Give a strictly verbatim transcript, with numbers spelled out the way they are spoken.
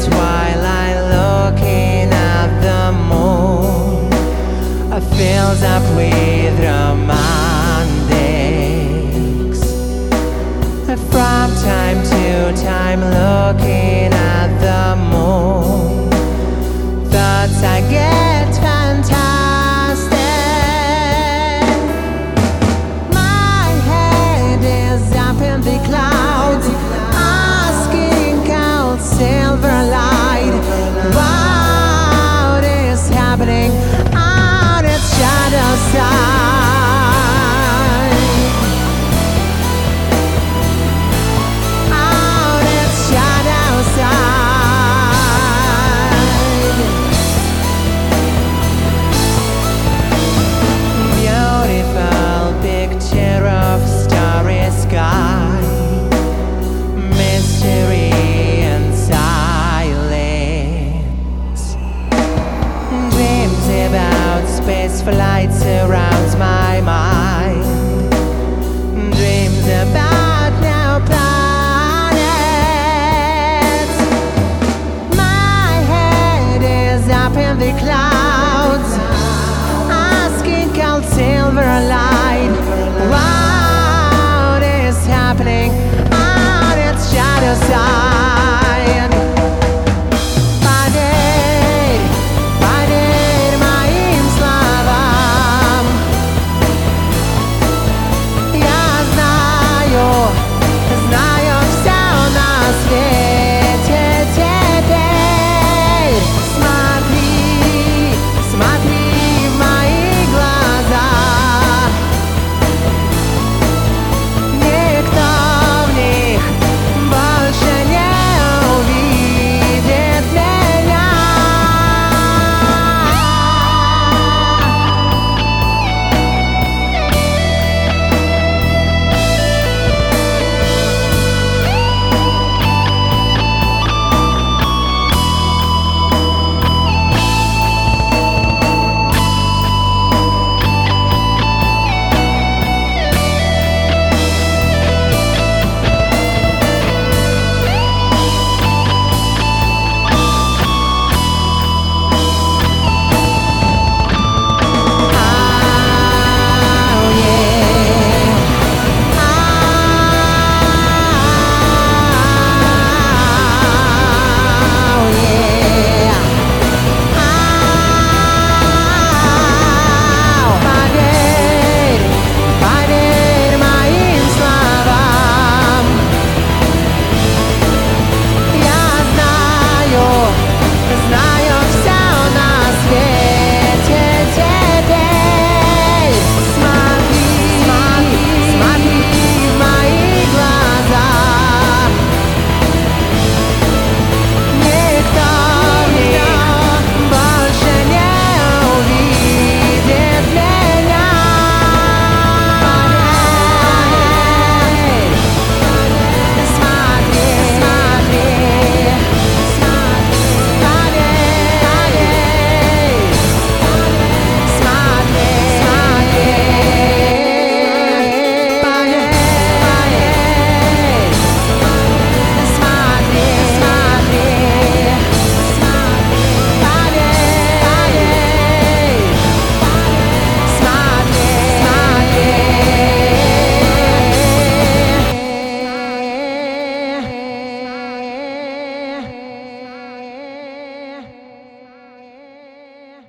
twilight, looking at the moon, fills up with romantics. From time to time, looking at the moon, thoughts I get fantastic. My head is up in the clouds, asking cold silver light, what is happening on its shadow side? On its shadow side. Beautiful picture of starry sky, mystery and silence. Dreams about space flight surrounds my mind. Dreams about no planets. My head is up in the clouds, asking cold silver light, what is happening on its shadow side?